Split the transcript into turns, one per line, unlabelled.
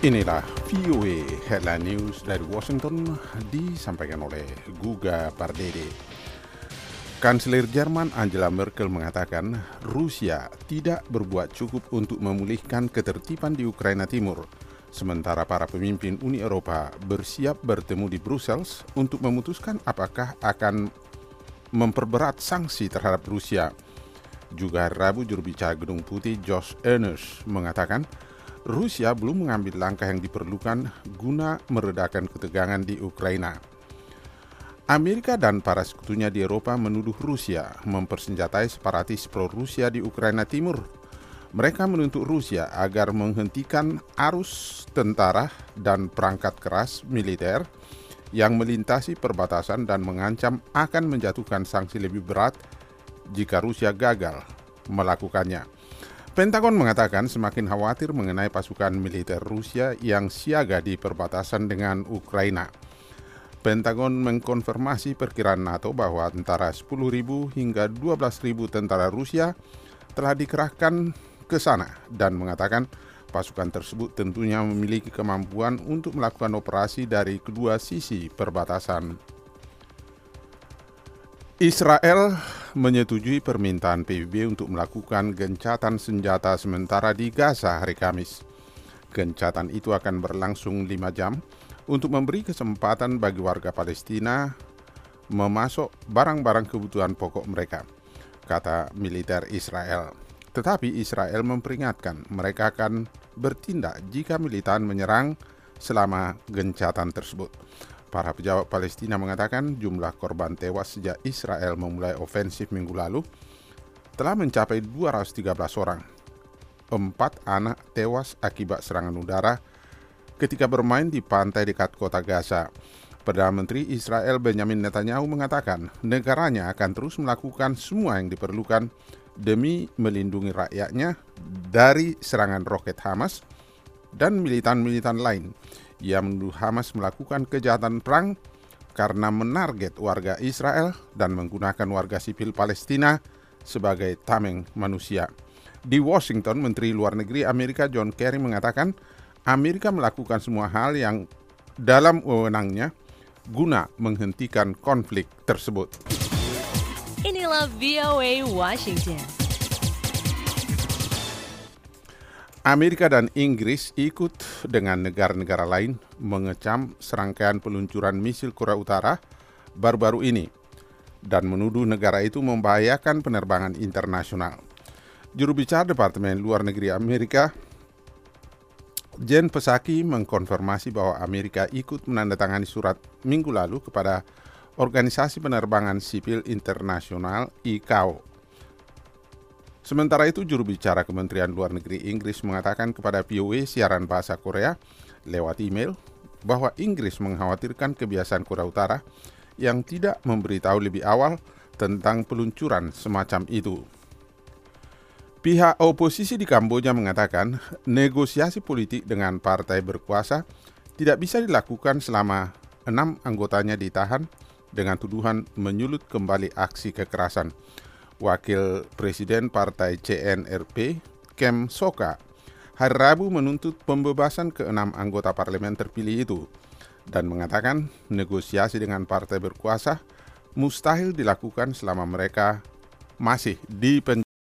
Inilah VOA Headline News dari Washington disampaikan oleh Guga Pardede. Kanselir Jerman Angela Merkel mengatakan Rusia tidak berbuat cukup untuk memulihkan ketertiban di Ukraina Timur, sementara para pemimpin Uni Eropa bersiap bertemu di Brussels untuk memutuskan apakah akan memperberat sanksi terhadap Rusia. Juga Rabu juru bicara Gedung Putih Josh Earnest mengatakan Rusia belum mengambil langkah yang diperlukan guna meredakan ketegangan di Ukraina. Amerika dan para sekutunya di Eropa menuduh Rusia mempersenjatai separatis pro-Rusia di Ukraina Timur. Mereka menuntut Rusia agar menghentikan arus tentara dan perangkat keras militer yang melintasi perbatasan dan mengancam akan menjatuhkan sanksi lebih berat jika Rusia gagal melakukannya. Pentagon mengatakan semakin khawatir mengenai pasukan militer Rusia yang siaga di perbatasan dengan Ukraina. Pentagon mengkonfirmasi perkiraan NATO bahwa antara 10.000 hingga 12.000 tentara Rusia telah dikerahkan ke sana dan mengatakan pasukan tersebut tentunya memiliki kemampuan untuk melakukan operasi dari kedua sisi perbatasan. Israel menyetujui permintaan PBB untuk melakukan gencatan senjata sementara di Gaza hari Kamis. Gencatan itu akan berlangsung 5 jam untuk memberi kesempatan bagi warga Palestina memasok barang-barang kebutuhan pokok mereka, kata militer Israel. Tetapi Israel memperingatkan mereka akan bertindak jika militan menyerang selama gencatan tersebut. Para pejabat Palestina mengatakan jumlah korban tewas sejak Israel memulai ofensif minggu lalu telah mencapai 213 orang. 4 anak tewas akibat serangan udara ketika bermain di pantai dekat kota Gaza. Perdana Menteri Israel Benjamin Netanyahu mengatakan negaranya akan terus melakukan semua yang diperlukan demi melindungi rakyatnya dari serangan roket Hamas dan militan-militan lain. Ia menuduh Hamas melakukan kejahatan perang karena menarget warga Israel dan menggunakan warga sipil Palestina sebagai tameng manusia. Di Washington, Menteri Luar Negeri Amerika John Kerry mengatakan Amerika melakukan semua hal yang dalam wewenangnya guna menghentikan konflik tersebut.
Inilah VOA Washington.
Amerika dan Inggris ikut dengan negara-negara lain mengecam serangkaian peluncuran misil Korea Utara baru-baru ini dan menuduh negara itu membahayakan penerbangan internasional. Juru bicara Departemen Luar Negeri Amerika, Jen Psaki, mengkonfirmasi bahwa Amerika ikut menandatangani surat minggu lalu kepada Organisasi Penerbangan Sipil Internasional ICAO. Sementara itu, juru bicara Kementerian Luar Negeri Inggris mengatakan kepada VOA siaran bahasa Korea lewat email bahwa Inggris mengkhawatirkan kebiasaan Korea Utara yang tidak memberitahu lebih awal tentang peluncuran semacam itu. Pihak oposisi di Kamboja mengatakan negosiasi politik dengan partai berkuasa tidak bisa dilakukan selama 6 anggotanya ditahan dengan tuduhan menyulut kembali aksi kekerasan. Wakil Presiden Partai CNRP, Kem Sokha, hari Rabu menuntut pembebasan ke-6 anggota parlemen terpilih itu dan mengatakan negosiasi dengan partai berkuasa mustahil dilakukan selama mereka masih di penjara.